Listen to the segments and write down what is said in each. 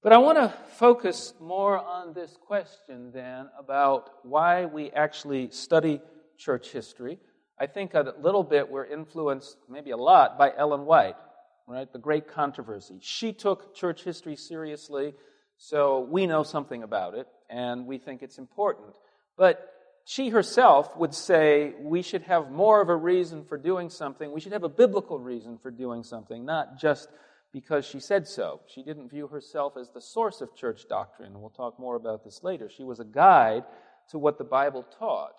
But I want to focus more on this question then about why we actually study church history. I think a little bit we're influenced, maybe a lot, by Ellen White, right? The great controversy. She took church history seriously, so we know something about it, and we think it's important. But she herself would say we should have more of a reason for doing something. We should have a biblical reason for doing something, not just because she said so. She didn't view herself as the source of church doctrine, and we'll talk more about this later. She was a guide to what the Bible taught.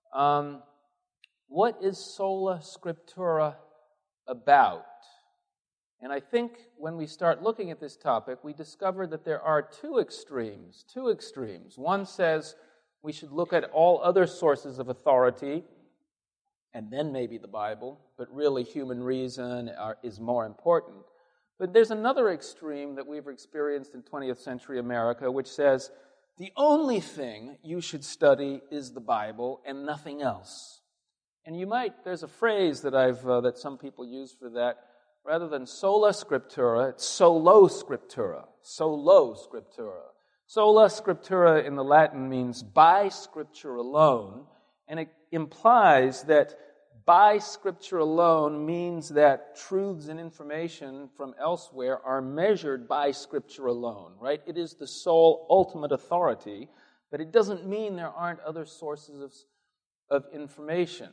What is sola scriptura about? And I think when we start looking at this topic, we discover that there are two extremes. One says we should look at all other sources of authority, and then maybe the Bible, but really human reason is more important. But there's another extreme that we've experienced in 20th century America, which says the only thing you should study is the Bible and nothing else. And there's a phrase that some people use for that. Rather than sola scriptura, it's solo scriptura. Solo scriptura. Sola scriptura in the Latin means by Scripture alone, and it implies that by Scripture alone means that truths and information from elsewhere are measured by Scripture alone, right? It is the sole ultimate authority, but it doesn't mean there aren't other sources of information.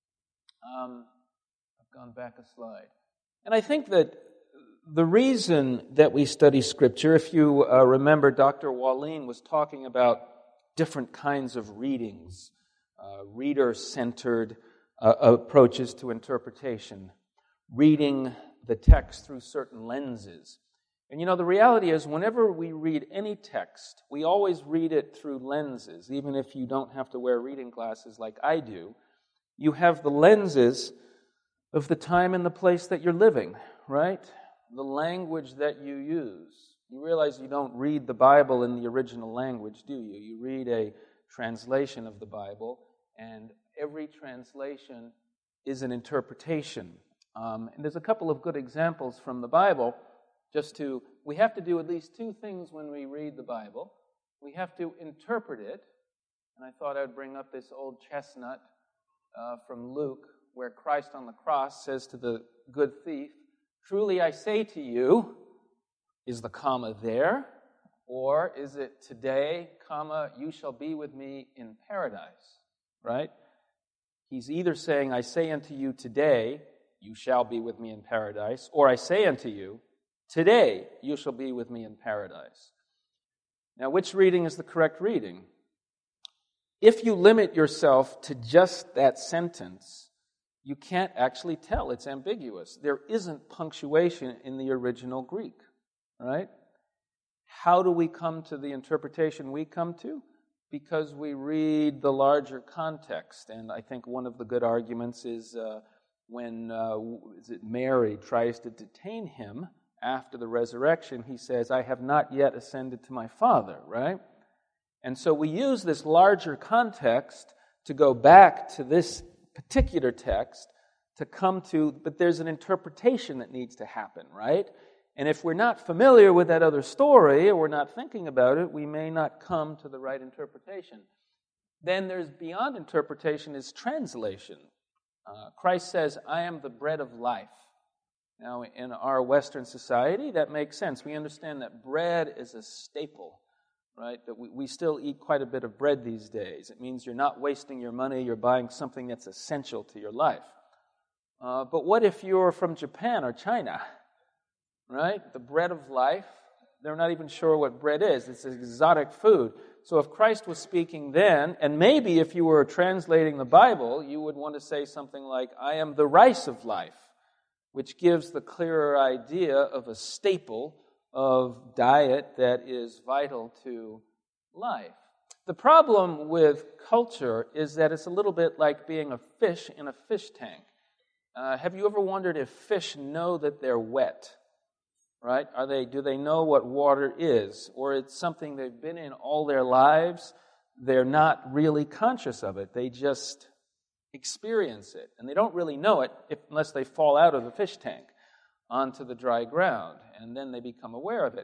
I've gone back a slide. And I think that the reason that we study Scripture, if you remember, Dr. Wallin was talking about different kinds of readings, reader-centered approaches to interpretation, reading the text through certain lenses. And the reality is, whenever we read any text, we always read it through lenses, even if you don't have to wear reading glasses like I do. You have the lenses of the time and the place that you're living, right? The language that you use. You realize you don't read the Bible in the original language, do you? You read a translation of the Bible, and every translation is an interpretation. And there's a couple of good examples from the Bible. We have to do at least two things when we read the Bible. We have to interpret it, and I thought I'd bring up this old chestnut from Luke, where Christ on the cross says to the good thief, "Truly I say to you," is the comma there? Or is it today, comma, "you shall be with me in paradise," right? He's either saying, "I say unto you today, you shall be with me in paradise," or "I say unto you, today you shall be with me in paradise." Now, which reading is the correct reading? If you limit yourself to just that sentence, you can't actually tell. It's ambiguous. There isn't punctuation in the original Greek, right? How do we come to the interpretation we come to? Because we read the larger context. And I think one of the good arguments is when Mary tries to detain him after the resurrection, he says, "I have not yet ascended to my Father," right? And so we use this larger context to go back to this particular text to come to, but there's an interpretation that needs to happen, right? And if we're not familiar with that other story, or we're not thinking about it, we may not come to the right interpretation. Then there's beyond interpretation is translation. Christ says, "I am the bread of life." Now, in our Western society, that makes sense. We understand that bread is a staple, right? That we still eat quite a bit of bread these days. It means you're not wasting your money, you're buying something that's essential to your life. But what if you're from Japan or China, right? The bread of life, they're not even sure what bread is. It's an exotic food. So if Christ was speaking then, and maybe if you were translating the Bible, you would want to say something like, "I am the rice of life," which gives the clearer idea of a staple of diet that is vital to life. The problem with culture is that it's a little bit like being a fish in a fish tank. Have you ever wondered if fish know that they're wet? Right? Do they know what water is? Or it's something they've been in all their lives? They're not really conscious of it. They just experience it. And they don't really know it unless they fall out of the fish tank onto the dry ground, and then they become aware of it.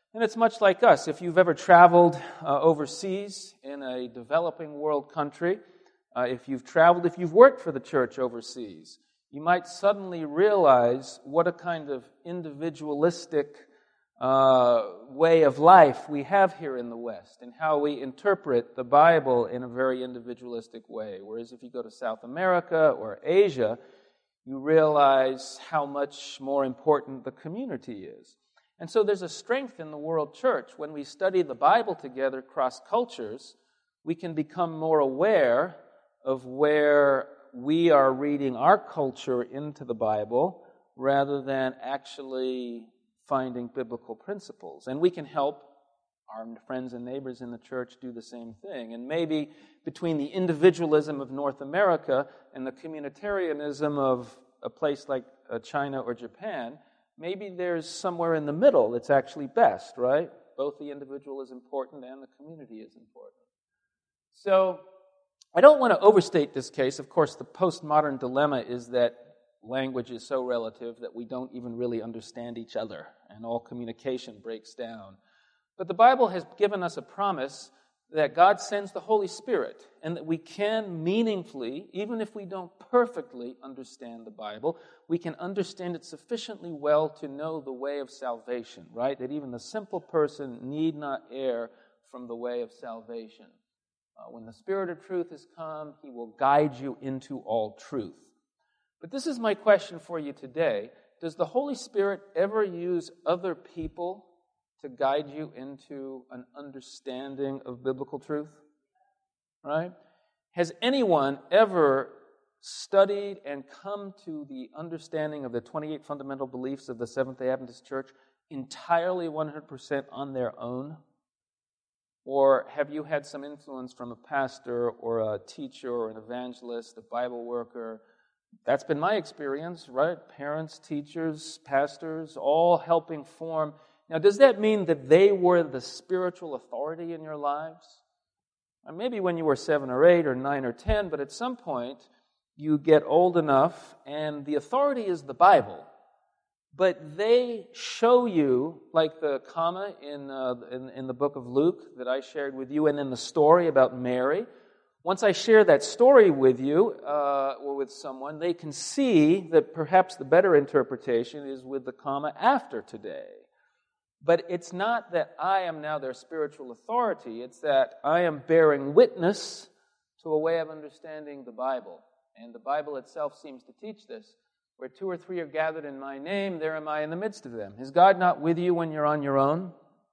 And it's much like us. If you've ever traveled overseas in a developing world country, if you've worked for the church overseas, you might suddenly realize what a kind of individualistic way of life we have here in the West, and how we interpret the Bible in a very individualistic way. Whereas if you go to South America or Asia, you realize how much more important the community is. And so there's a strength in the world church. When we study the Bible together across cultures, we can become more aware of where we are reading our culture into the Bible rather than actually finding biblical principles. And we can help our friends and neighbors in the church do the same thing. And maybe between the individualism of North America and the communitarianism of a place like China or Japan, maybe there's somewhere in the middle that's actually best, right? Both the individual is important and the community is important. So I don't want to overstate this case. Of course, the postmodern dilemma is that language is so relative that we don't even really understand each other, and all communication breaks down. But the Bible has given us a promise that God sends the Holy Spirit, and that we can meaningfully, even if we don't perfectly understand the Bible, we can understand it sufficiently well to know the way of salvation, right? That even the simple person need not err from the way of salvation. When the Spirit of truth has come, He will guide you into all truth. But this is my question for you today. Does the Holy Spirit ever use other people to guide you into an understanding of biblical truth? Right? Has anyone ever studied and come to the understanding of the 28 fundamental beliefs of the Seventh-day Adventist Church entirely 100% on their own? Or have you had some influence from a pastor or a teacher or an evangelist, a Bible worker? That's been my experience, right? Parents, teachers, pastors, all helping form. Now, does that mean that they were the spiritual authority in your lives? Or maybe when you were 7 or 8 or 9 or 10, but at some point you get old enough and the authority is the Bible. But they show you, like the comma in the book of Luke that I shared with you, and in the story about Mary. Once I share that story with you or with someone, they can see that perhaps the better interpretation is with the comma after today. But it's not that I am now their spiritual authority. It's that I am bearing witness to a way of understanding the Bible. And the Bible itself seems to teach this. Where 2 or 3 are gathered in my name, there am I in the midst of them. Is God not with you when you're on your own?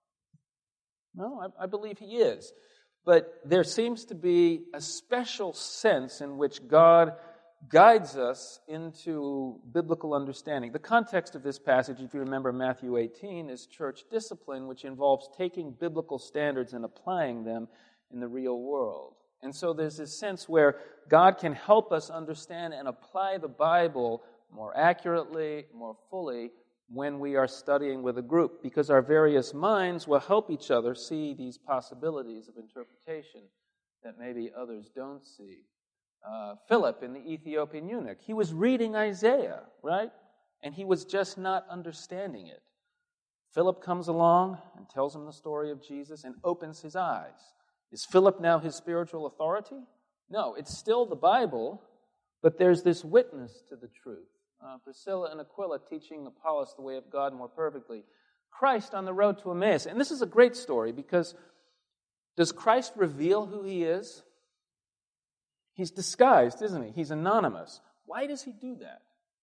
No, I believe He is. But there seems to be a special sense in which God guides us into biblical understanding. The context of this passage, if you remember Matthew 18, is church discipline, which involves taking biblical standards and applying them in the real world. And so there's this sense where God can help us understand and apply the Bible more accurately, more fully, when we are studying with a group, because our various minds will help each other see these possibilities of interpretation that maybe others don't see. Philip in the Ethiopian eunuch, he was reading Isaiah, right? And he was just not understanding it. Philip comes along and tells him the story of Jesus and opens his eyes. Is Philip now his spiritual authority? No, it's still the Bible, but there's this witness to the truth. Priscilla and Aquila teaching Apollos the way of God more perfectly. Christ on the road to Emmaus. And this is a great story because does Christ reveal who He is? He's disguised, isn't He? He's anonymous. Why does He do that?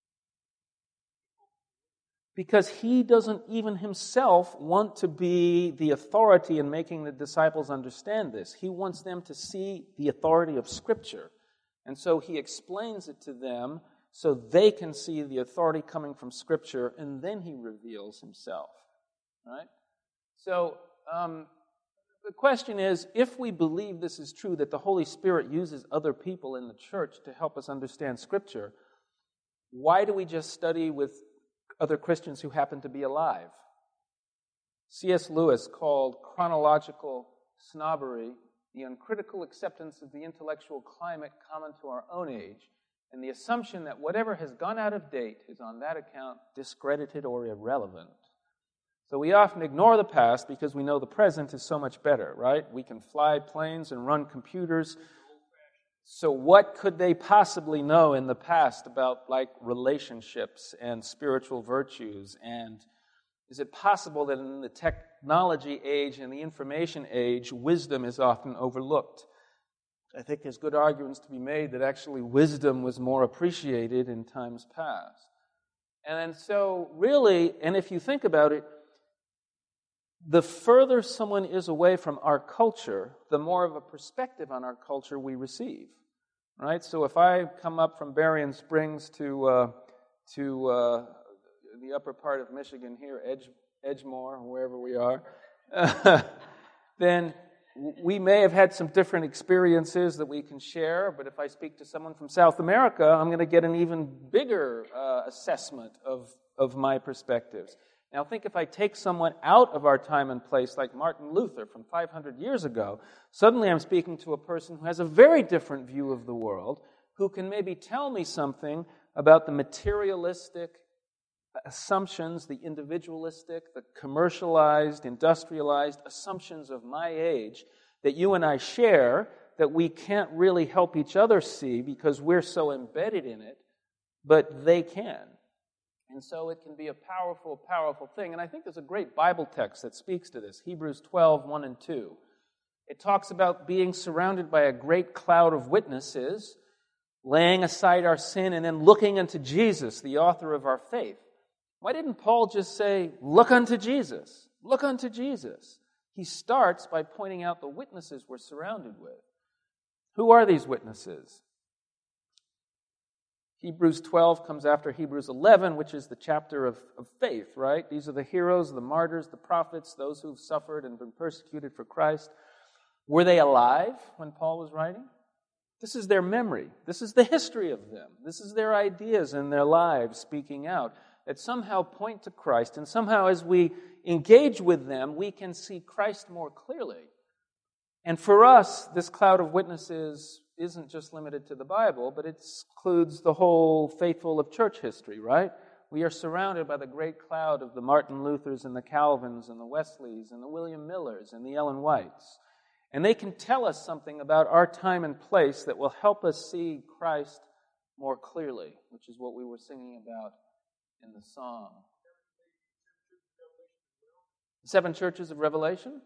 Because He doesn't even Himself want to be the authority in making the disciples understand this. He wants them to see the authority of Scripture. And so He explains it to them so they can see the authority coming from Scripture, and then He reveals Himself. Right? So, the question is, if we believe this is true, that the Holy Spirit uses other people in the church to help us understand Scripture, why do we just study with other Christians who happen to be alive? C.S. Lewis called chronological snobbery the uncritical acceptance of the intellectual climate common to our own age, and the assumption that whatever has gone out of date is on that account discredited or irrelevant. So we often ignore the past because we know the present is so much better, right? We can fly planes and run computers. So what could they possibly know in the past about, like, relationships and spiritual virtues? And is it possible that in the technology age and the information age, wisdom is often overlooked? I think there's good arguments to be made that actually wisdom was more appreciated in times past. And so really, and if you think about it, the further someone is away from our culture, the more of a perspective on our culture we receive, right? So if I come up from Berrien Springs to the upper part of Michigan here, Edgemore, wherever we are, then we may have had some different experiences that we can share, but if I speak to someone from South America, I'm going to get an even bigger assessment of my perspectives. Now think if I take someone out of our time and place, like Martin Luther from 500 years ago, suddenly I'm speaking to a person who has a very different view of the world, who can maybe tell me something about the materialistic assumptions, the individualistic, the commercialized, industrialized assumptions of my age that you and I share that we can't really help each other see because we're so embedded in it, but they can. And so it can be a powerful, powerful thing. And I think there's a great Bible text that speaks to this, Hebrews 12, 1 and 2. It talks about being surrounded by a great cloud of witnesses, laying aside our sin and then looking unto Jesus, the author of our faith. Why didn't Paul just say, look unto Jesus? Look unto Jesus. He starts by pointing out the witnesses we're surrounded with. Who are these witnesses? Hebrews 12 comes after Hebrews 11, which is the chapter of faith, right? These are the heroes, the martyrs, the prophets, those who've suffered and been persecuted for Christ. Were they alive when Paul was writing? This is their memory. This is the history of them. This is their ideas and their lives speaking out that somehow point to Christ. And somehow as we engage with them, we can see Christ more clearly. And for us, this cloud of witnesses isn't just limited to the Bible, but it includes the whole faithful of church history, right? We are surrounded by the great cloud of the Martin Luthers and the Calvins and the Wesleys and the William Millers and the Ellen Whites. And they can tell us something about our time and place that will help us see Christ more clearly, which is what we were singing about in the song. 7 churches of Revelation?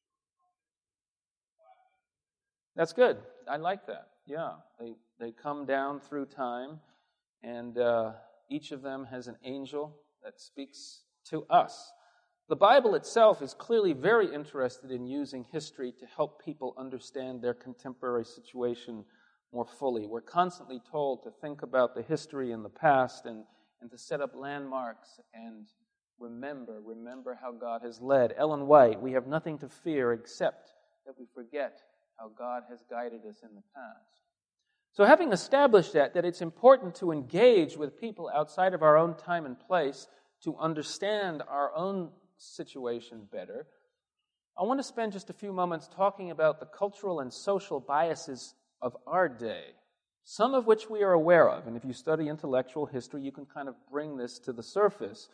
That's good. I like that. Yeah, they come down through time, and each of them has an angel that speaks to us. The Bible itself is clearly very interested in using history to help people understand their contemporary situation more fully. We're constantly told to think about the history in the past and to set up landmarks and remember how God has led. Ellen White, we have nothing to fear except that we forget how God has guided us in the past. So having established that it's important to engage with people outside of our own time and place to understand our own situation better, I want to spend just a few moments talking about the cultural and social biases of our day, some of which we are aware of. And if you study intellectual history, you can kind of bring this to the surface.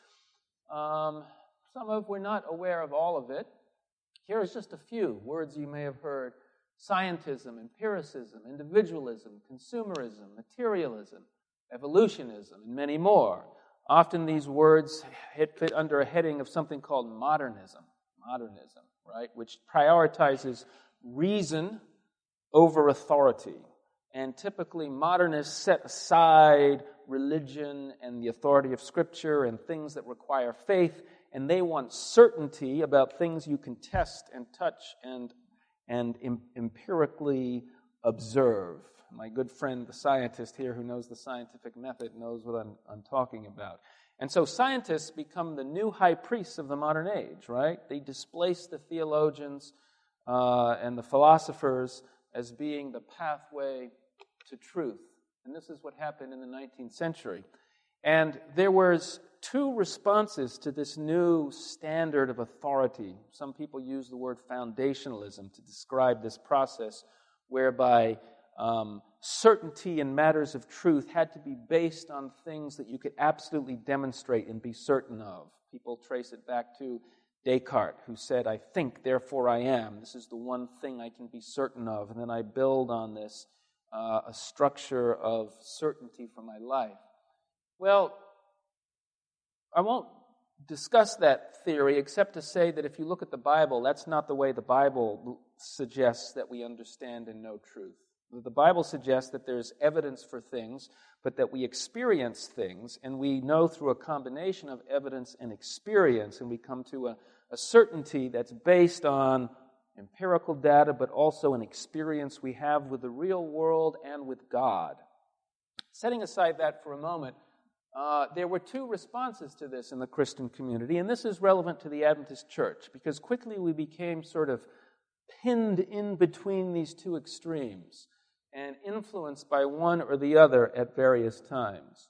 Some of we're not aware of all of it. Here is just a few words you may have heard. Scientism, empiricism, individualism, consumerism, materialism, evolutionism, and many more. Often these words fit under a heading of something called modernism, right, which prioritizes reason over authority. And typically modernists set aside religion and the authority of Scripture and things that require faith, and they want certainty about things you can test and touch and empirically observe. My good friend, the scientist here who knows the scientific method, knows what I'm talking about. And so scientists become the new high priests of the modern age, right? They displace the theologians and the philosophers as being the pathway to truth. And this is what happened in the 19th century. And there was 2 responses to this new standard of authority. Some people use the word foundationalism to describe this process whereby certainty in matters of truth had to be based on things that you could absolutely demonstrate and be certain of. People trace it back to Descartes, who said, I think, therefore I am. This is the one thing I can be certain of. And then I build on this a structure of certainty for my life. Well, I won't discuss that theory except to say that if you look at the Bible, that's not the way the Bible suggests that we understand and know truth. The Bible suggests that there's evidence for things, but that we experience things, and we know through a combination of evidence and experience, and we come to a certainty that's based on empirical data, but also an experience we have with the real world and with God. Setting aside that for a moment, there were two responses to this in the Christian community, and this is relevant to the Adventist church, because quickly we became sort of pinned in between these two extremes and influenced by one or the other at various times.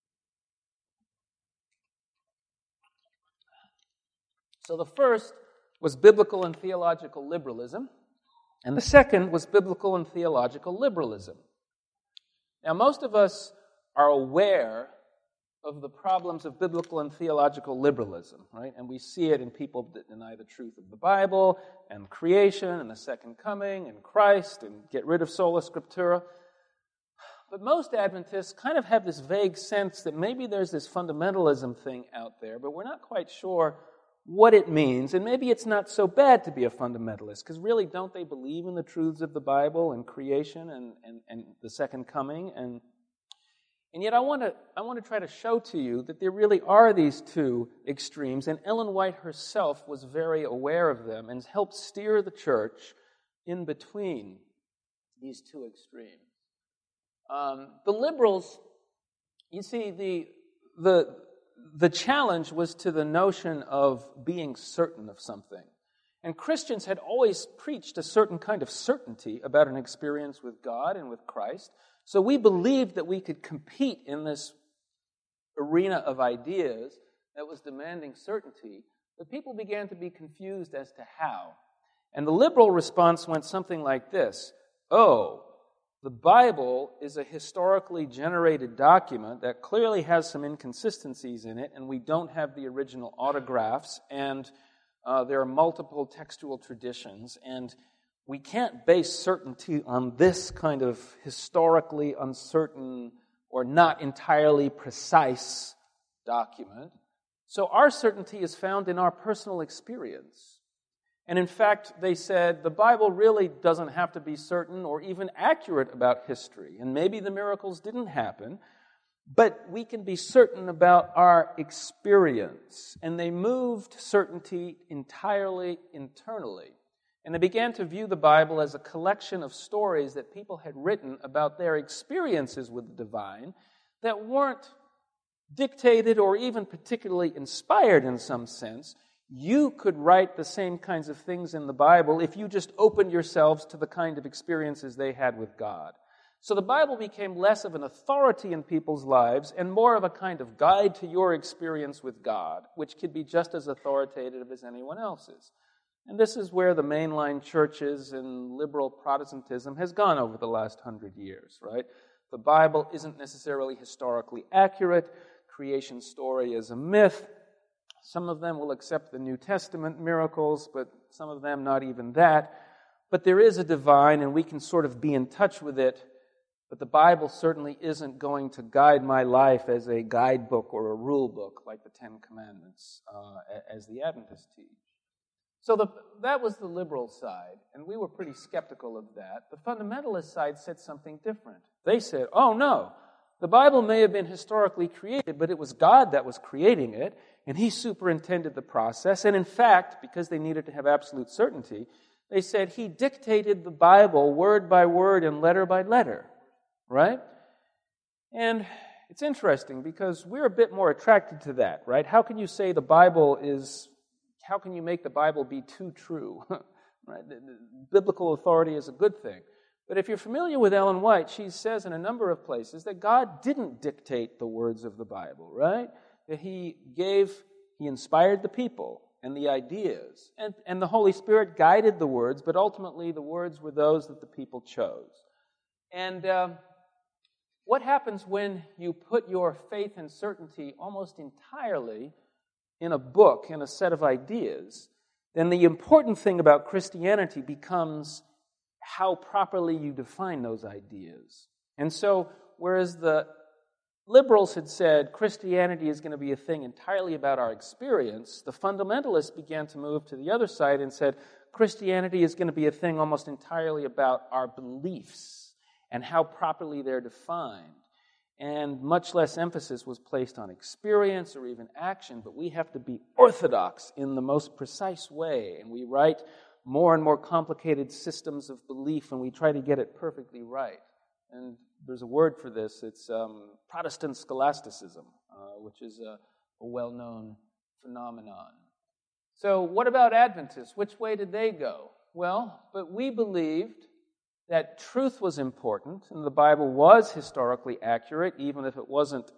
So the first was biblical and theological liberalism, and the second was biblical and theological liberalism. Now, most of us are aware of the problems of biblical and theological liberalism, right? And we see it in people that deny the truth of the Bible, and creation, and the second coming, and Christ, and get rid of sola scriptura. But most Adventists kind of have this vague sense that maybe there's this fundamentalism thing out there, but we're not quite sure what it means, and maybe it's not so bad to be a fundamentalist, because really, don't they believe in the truths of the Bible, and creation, and the second coming, and yet I want to try to show to you that there really are these two extremes, and Ellen White herself was very aware of them and helped steer the church in between these two extremes. The liberals, you see, the challenge was to the notion of being certain of something. And Christians had always preached a certain kind of certainty about an experience with God and with Christ. So we believed that we could compete in this arena of ideas that was demanding certainty, but people began to be confused as to how. And the liberal response went something like this: oh, the Bible is a historically generated document that clearly has some inconsistencies in it, and we don't have the original autographs, and there are multiple textual traditions, and we can't base certainty on this kind of historically uncertain or not entirely precise document. So our certainty is found in our personal experience. And in fact, they said the Bible really doesn't have to be certain or even accurate about history. And maybe the miracles didn't happen, but we can be certain about our experience. And they moved certainty entirely internally. And they began to view the Bible as a collection of stories that people had written about their experiences with the divine that weren't dictated or even particularly inspired in some sense. You could write the same kinds of things in the Bible if you just opened yourselves to the kind of experiences they had with God. So the Bible became less of an authority in people's lives and more of a kind of guide to your experience with God, which could be just as authoritative as anyone else's. And this is where the mainline churches and liberal Protestantism has gone over the last 100 years, right? The Bible isn't necessarily historically accurate. Creation story is a myth. Some of them will accept the New Testament miracles, but some of them not even that. But there is a divine, and we can sort of be in touch with it. But the Bible certainly isn't going to guide my life as a guidebook or a rule book like the Ten Commandments, as the Adventists teach. So that was the liberal side, and we were pretty skeptical of that. The fundamentalist side said something different. They said, oh no, the Bible may have been historically created, but it was God that was creating it, and He superintended the process. And in fact, because they needed to have absolute certainty, they said He dictated the Bible word by word and letter by letter, right? And it's interesting because we're a bit more attracted to that, right? How can you say the Bible is... How can you make the Bible be too true? Right? The biblical authority is a good thing. But if you're familiar with Ellen White, she says in a number of places that God didn't dictate the words of the Bible, right? That He inspired the people and the ideas. And the Holy Spirit guided the words, but ultimately the words were those that the people chose. And what happens when you put your faith and certainty almost entirely in a book, in a set of ideas, then the important thing about Christianity becomes how properly you define those ideas. And so, whereas the liberals had said Christianity is going to be a thing entirely about our experience, the fundamentalists began to move to the other side and said Christianity is going to be a thing almost entirely about our beliefs and how properly they're defined. And much less emphasis was placed on experience or even action, but we have to be orthodox in the most precise way, and we write more and more complicated systems of belief, and we try to get it perfectly right. And there's a word for this. It's Protestant scholasticism, which is a well-known phenomenon. So what about Adventists? Which way did they go? Well, but we believed that truth was important, and the Bible was historically accurate, even if it wasn't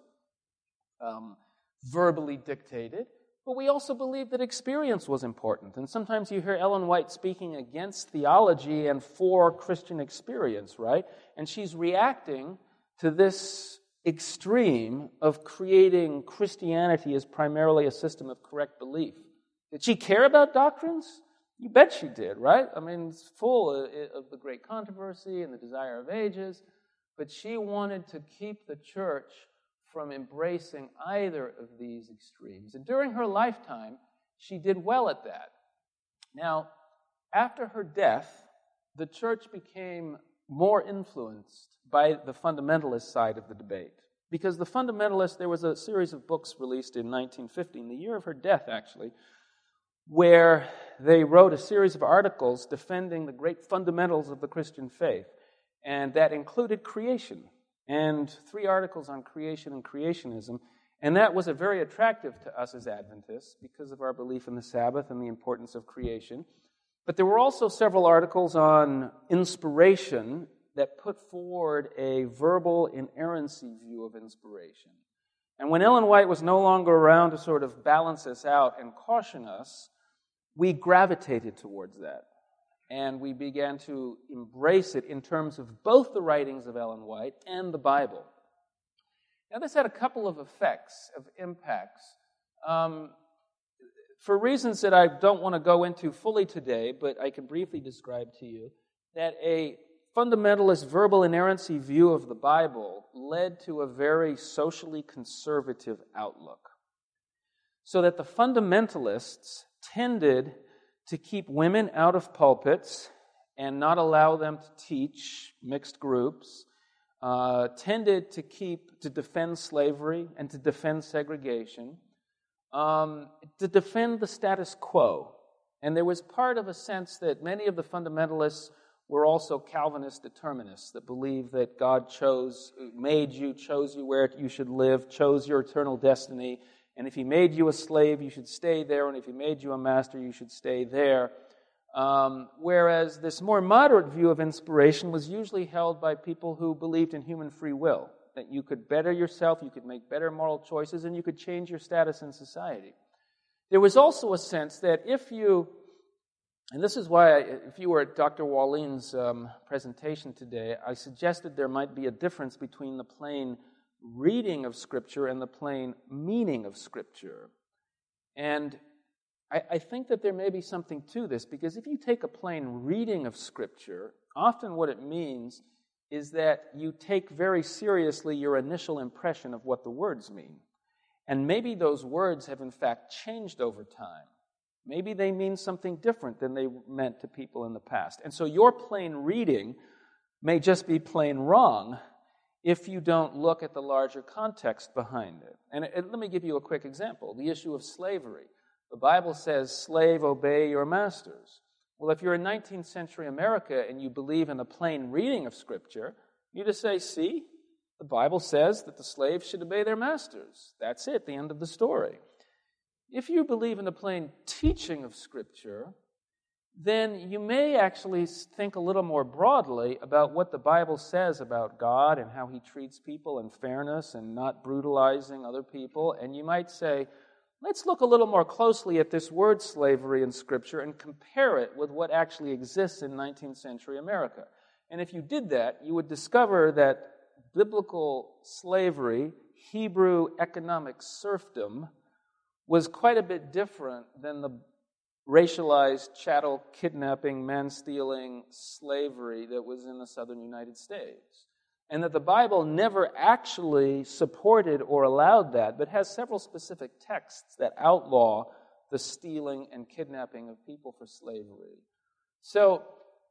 verbally dictated. But we also believed that experience was important. And sometimes you hear Ellen White speaking against theology and for Christian experience, right? And she's reacting to this extreme of creating Christianity as primarily a system of correct belief. Did she care about doctrines? You bet she did, right? I mean, it's full of the great controversy and the desire of ages, but she wanted to keep the church from embracing either of these extremes. And during her lifetime, she did well at that. Now, after her death, the church became more influenced by the fundamentalist side of the debate. Because the fundamentalists, there was a series of books released in 1950, in the year of her death, actually, where they wrote a series of articles defending the great fundamentals of the Christian faith. And that included creation, and 3 articles on creation and creationism. And that was very attractive to us as Adventists because of our belief in the Sabbath and the importance of creation. But there were also several articles on inspiration that put forward a verbal inerrancy view of inspiration. And when Ellen White was no longer around to sort of balance us out and caution us, we gravitated towards that. And we began to embrace it in terms of both the writings of Ellen White and the Bible. Now, this had a couple of effects, of impacts. For reasons that I don't want to go into fully today, but I can briefly describe to you, that a fundamentalist verbal inerrancy view of the Bible led to a very socially conservative outlook. So that the fundamentalists tended to keep women out of pulpits and not allow them to teach mixed groups, tended to defend slavery and to defend segregation, to defend the status quo. And there was part of a sense that many of the fundamentalists were also Calvinist determinists that believed that God made you, chose you where you should live, chose your eternal destiny, and if he made you a slave, you should stay there, and if he made you a master, you should stay there. Whereas this more moderate view of inspiration was usually held by people who believed in human free will, that you could better yourself, you could make better moral choices, and you could change your status in society. There was also a sense that and this is why, if you were at Dr. Walleen's presentation today, I suggested there might be a difference between the plain reading of Scripture and the plain meaning of Scripture. And I think that there may be something to this, because if you take a plain reading of Scripture, often what it means is that you take very seriously your initial impression of what the words mean. And maybe those words have in fact changed over time. Maybe they mean something different than they meant to people in the past. And so your plain reading may just be plain wrong if you don't look at the larger context behind it. And let me give you a quick example. The issue of slavery. The Bible says, slave, obey your masters. Well, if you're in 19th century America and you believe in a plain reading of Scripture, you just say, see, the Bible says that the slaves should obey their masters. That's it, the end of the story. If you believe in the plain teaching of Scripture, then you may actually think a little more broadly about what the Bible says about God and how he treats people and fairness and not brutalizing other people. And you might say, let's look a little more closely at this word slavery in Scripture and compare it with what actually exists in 19th century America. And if you did that, you would discover that biblical slavery, Hebrew economic serfdom, was quite a bit different than the racialized chattel kidnapping, man-stealing slavery that was in the southern United States. And that the Bible never actually supported or allowed that, but has several specific texts that outlaw the stealing and kidnapping of people for slavery. So,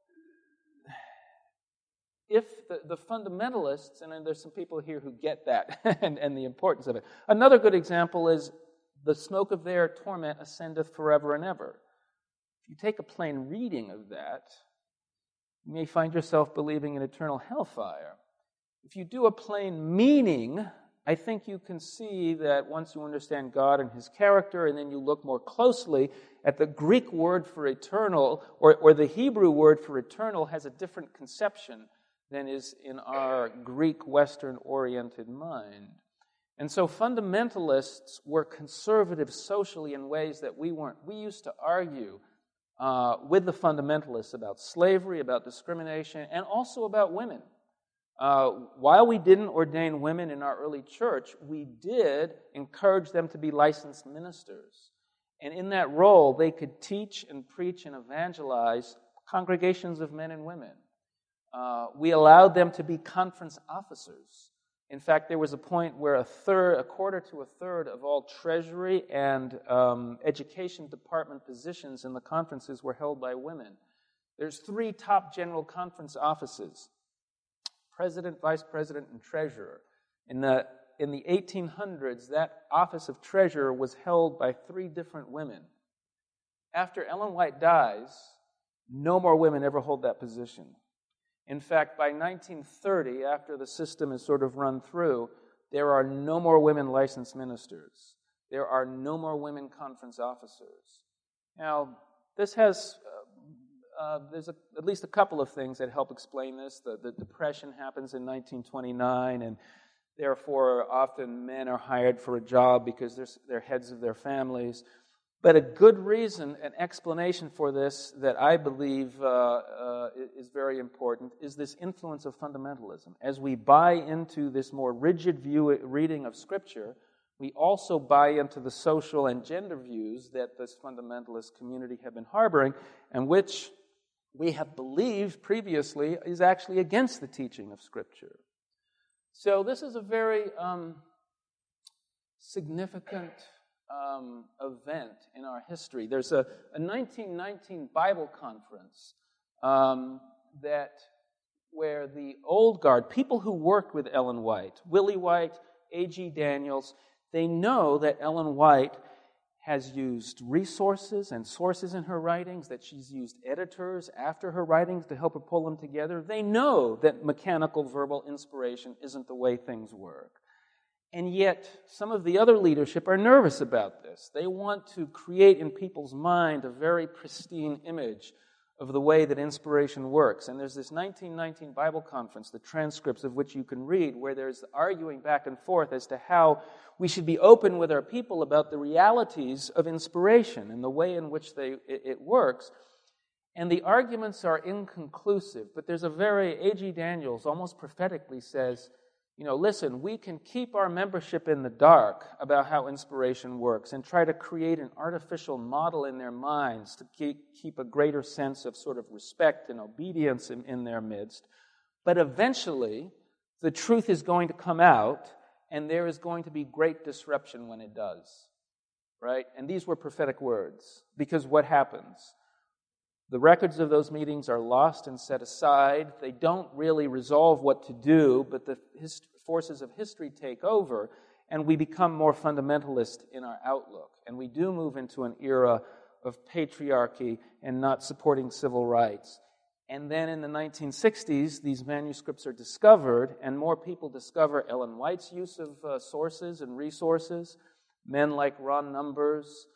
if the fundamentalists, and there's some people here who get that and the importance of it. Another good example is the smoke of their torment ascendeth forever and ever. If you take a plain reading of that, you may find yourself believing in eternal hellfire. If you do a plain meaning, I think you can see that once you understand God and His character, and then you look more closely at the Greek word for eternal, or the Hebrew word for eternal has a different conception than is in our Greek Western-oriented mind. And so fundamentalists were conservative socially in ways that we weren't. We used to argue with the fundamentalists about slavery, about discrimination, and also about women. While we didn't ordain women in our early church, we did encourage them to be licensed ministers. And in that role, they could teach and preach and evangelize congregations of men and women. We allowed them to be conference officers. In fact, there was a point where a quarter to a third of all treasury and education department positions in the conferences were held by women. There's 3 top general conference offices: president, vice president, and treasurer. In the 1800s, that office of treasurer was held by 3 different women. After Ellen White dies, no more women ever hold that position. In fact, by 1930, after the system is sort of run through, there are no more women licensed ministers. There are no more women conference officers. Now, this has, there's at least a couple of things that help explain this. The Depression happens in 1929, and therefore often men are hired for a job because they're heads of their families. But a good reason, an explanation for this that I believe is very important is this influence of fundamentalism. As we buy into this more rigid reading of Scripture, we also buy into the social and gender views that this fundamentalist community have been harboring, and which we have believed previously is actually against the teaching of Scripture. So this is a very significant event in our history. There's a 1919 Bible conference where the old guard, people who worked with Ellen White, Willie White, A.G. Daniels, they know that Ellen White has used resources and sources in her writings, that she's used editors after her writings to help her pull them together. They know that mechanical verbal inspiration isn't the way things work. And yet, some of the other leadership are nervous about this. They want to create in people's mind a very pristine image of the way that inspiration works. And there's this 1919 Bible conference, the transcripts of which you can read, where there's arguing back and forth as to how we should be open with our people about the realities of inspiration and the way in which it works. And the arguments are inconclusive, but there's A.G. Daniels almost prophetically says, listen, we can keep our membership in the dark about how inspiration works and try to create an artificial model in their minds to keep a greater sense of sort of respect and obedience in their midst. But eventually, the truth is going to come out, and there is going to be great disruption when it does. Right? And these were prophetic words, because what happens? The records of those meetings are lost and set aside. They don't really resolve what to do, but the forces of history take over, and we become more fundamentalist in our outlook. And we do move into an era of patriarchy and not supporting civil rights. And then in the 1960s, these manuscripts are discovered, and more people discover Ellen White's use of sources and resources, men like Ron Numbers,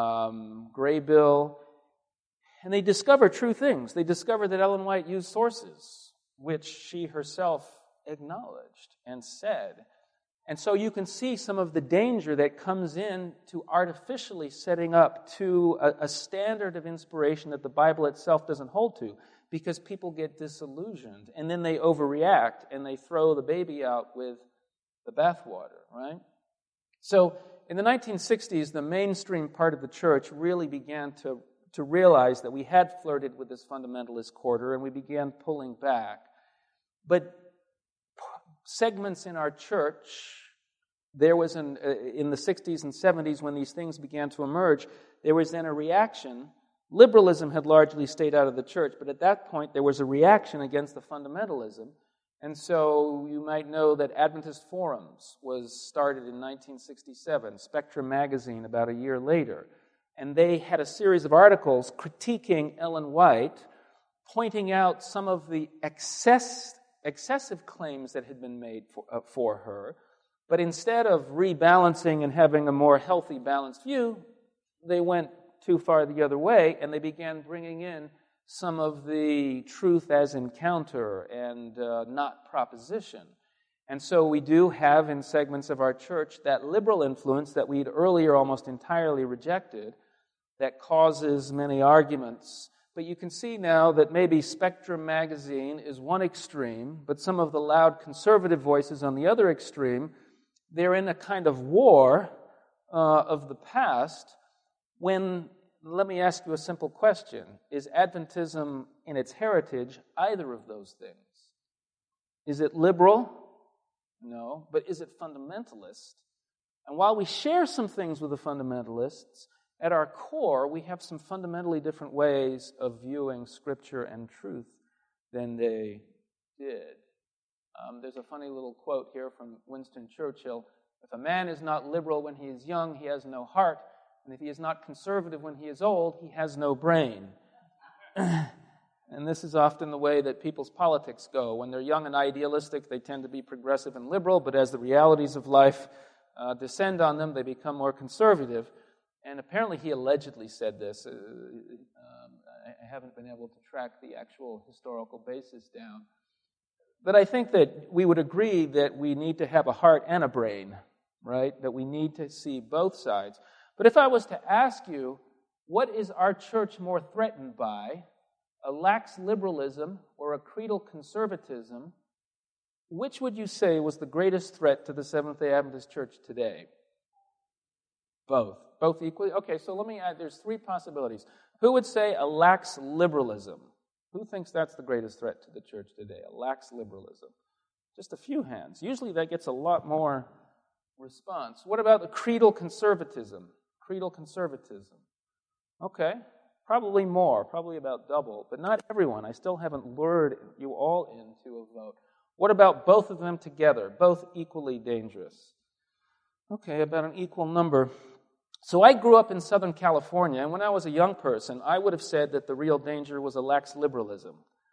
Graybill. And they discover true things. They discover that Ellen White used sources, which she herself acknowledged and said. And so you can see some of the danger that comes in to artificially setting up to a standard of inspiration that the Bible itself doesn't hold to, because people get disillusioned, and then they overreact, and they throw the baby out with the bathwater, right? So in the 1960s, the mainstream part of the church really began to realize that we had flirted with this fundamentalist quarter, and we began pulling back. But segments in our church, there was in the 60s and 70s, when these things began to emerge, there was then a reaction. Liberalism had largely stayed out of the church, but at that point there was a reaction against the fundamentalism. And so you might know that Adventist Forums was started in 1967, Spectrum magazine about a year later. And they had a series of articles critiquing Ellen White, pointing out some of the excessive claims that had been made for her. But instead of rebalancing and having a more healthy, balanced view, they went too far the other way, and they began bringing in some of the truth as encounter and not proposition. And so we do have in segments of our church that liberal influence that we'd earlier almost entirely rejected that causes many arguments. But you can see now that maybe Spectrum magazine is one extreme, but some of the loud conservative voices on the other extreme, they're in a kind of war of the past when, let me ask you a simple question. Is Adventism in its heritage either of those things? Is it liberal? No. But is it fundamentalist? And while we share some things with the fundamentalists, at our core, we have some fundamentally different ways of viewing Scripture and truth than they did. There's a funny little quote here from Winston Churchill. If a man is not liberal when he is young, he has no heart. And if he is not conservative when he is old, he has no brain. And this is often the way that people's politics go. When they're young and idealistic, they tend to be progressive and liberal, but as the realities of life descend on them, they become more conservative. And apparently he allegedly said this. I haven't been able to track the actual historical basis down. But I think that we would agree that we need to have a heart and a brain, right? That we need to see both sides. But if I was to ask you, what is our church more threatened by, a lax liberalism or a creedal conservatism, which would you say was the greatest threat to the Seventh-day Adventist Church today? Both. Both equally? Okay, so let me add, there's three possibilities. Who would say a lax liberalism? Who thinks that's the greatest threat to the church today? A lax liberalism. Just a few hands. Usually that gets a lot more response. What about the creedal conservatism? Creedal conservatism. Okay, probably more, probably about double, but not everyone. I still haven't lured you all into a vote. What about both of them together? Both equally dangerous. Okay, about an equal number. So I grew up in Southern California, and when I was a young person, I would have said that the real danger was a lax liberalism.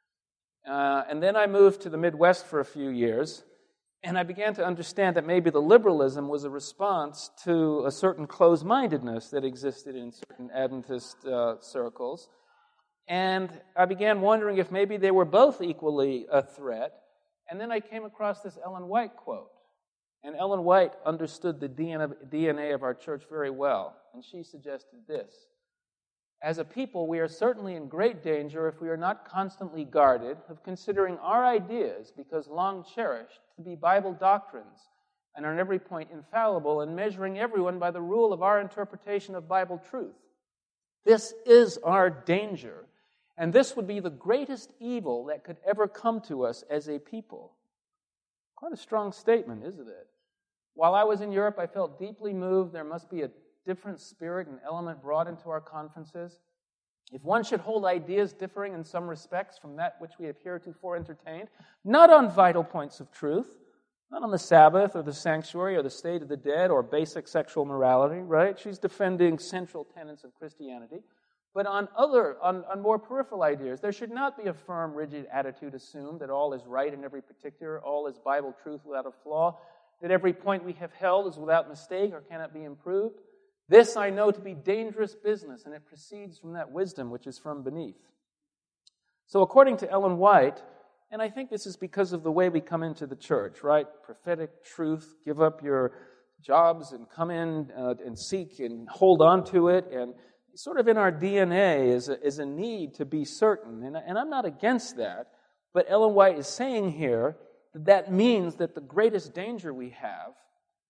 And then I moved to the Midwest for a few years, and I began to understand that maybe the liberalism was a response to a certain closed-mindedness that existed in certain Adventist circles. And I began wondering if maybe they were both equally a threat. And then I came across this Ellen White quote. And Ellen White understood the DNA of our church very well. And she suggested this. As a people, we are certainly in great danger if we are not constantly guarded of considering our ideas, because long cherished, to be Bible doctrines, and are on every point infallible, and measuring everyone by the rule of our interpretation of Bible truth. This is our danger, and this would be the greatest evil that could ever come to us as a people. Quite a strong statement, isn't it? While I was in Europe, I felt deeply moved. There must be a different spirit and element brought into our conferences. If one should hold ideas differing in some respects from that which we have heretofore entertained, not on vital points of truth, not on the Sabbath or the sanctuary or the state of the dead or basic sexual morality, right? She's defending central tenets of Christianity. But on more peripheral ideas, there should not be a firm, rigid attitude assumed that all is right in every particular, all is Bible truth without a flaw, that every point we have held is without mistake or cannot be improved. This I know to be dangerous business, and it proceeds from that wisdom which is from beneath. So according to Ellen White, and I think this is because of the way we come into the church, right? Prophetic truth, give up your jobs and come in and seek and hold on to it, and sort of in our DNA is a need to be certain. And I'm not against that, but Ellen White is saying here that means that the greatest danger we have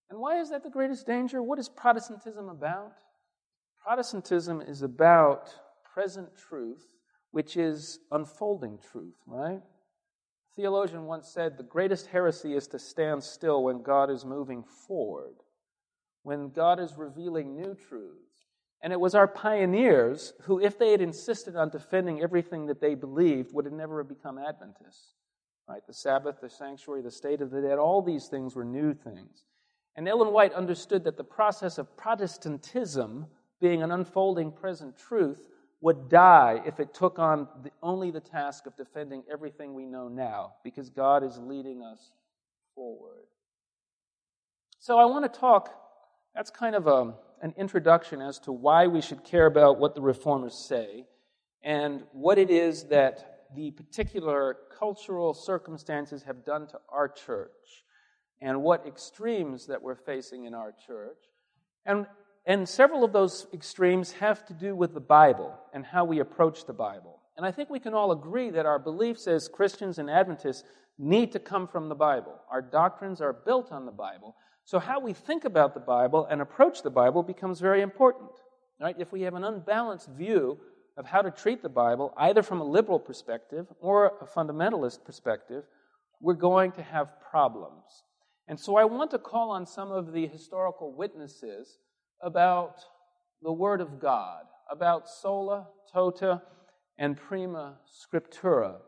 And why is that the greatest danger? What is Protestantism about? Protestantism is about present truth, which is unfolding truth, right? A theologian once said, the greatest heresy is to stand still when God is moving forward, when God is revealing new truths. And it was our pioneers who, if they had insisted on defending everything that they believed, would have never become Adventists. Right? The Sabbath, the sanctuary, the state of the dead, all these things were new things. And Ellen White understood that the process of Protestantism, being an unfolding present truth, would die if it took on only the task of defending everything we know now, because God is leading us forward. So I want to talk, that's kind of an introduction as to why we should care about what the Reformers say and what it is that the particular cultural circumstances have done to our church and what extremes that we're facing in our church. And several of those extremes have to do with the Bible and how we approach the Bible. And I think we can all agree that our beliefs as Christians and Adventists need to come from the Bible. Our doctrines are built on the Bible. So how we think about the Bible and approach the Bible becomes very important. Right? If we have an unbalanced view of how to treat the Bible, either from a liberal perspective or a fundamentalist perspective, we're going to have problems. And so I want to call on some of the historical witnesses about the Word of God, about sola, tota, and prima scriptura.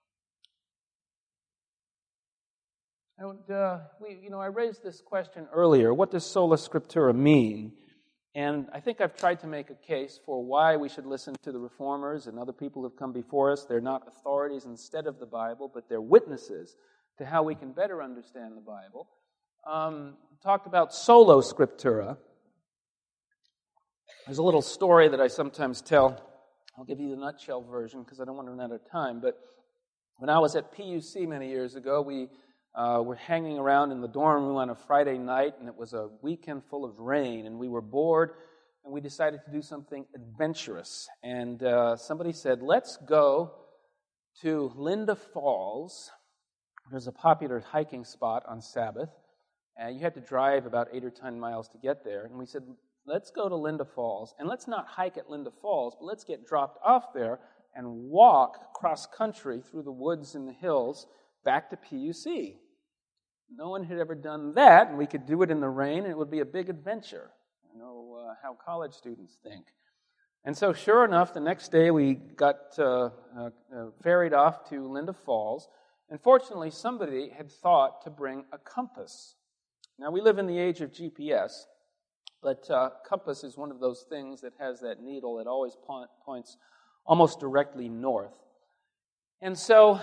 I raised this question earlier. What does sola scriptura mean? And I think I've tried to make a case for why we should listen to the Reformers and other people who have come before us. They're not authorities instead of the Bible, but they're witnesses to how we can better understand the Bible. Talked about sola scriptura. There's a little story that I sometimes tell. I'll give you the nutshell version because I don't want to run out of time. But when I was at PUC many years ago, we were hanging around in the dorm room on a Friday night, and it was a weekend full of rain, and we were bored, and we decided to do something adventurous. And somebody said, let's go to Linda Falls. There's a popular hiking spot on Sabbath, and you had to drive about 8 or 10 miles to get there. And we said, let's go to Linda Falls, and let's not hike at Linda Falls, but let's get dropped off there and walk cross-country through the woods and the hills back to PUC. No one had ever done that, and we could do it in the rain, and it would be a big adventure. I know how college students think. And so sure enough, the next day we got ferried off to Linda Falls, and fortunately somebody had thought to bring a compass. Now we live in the age of GPS, but compass is one of those things that has that needle that always points almost directly north. And so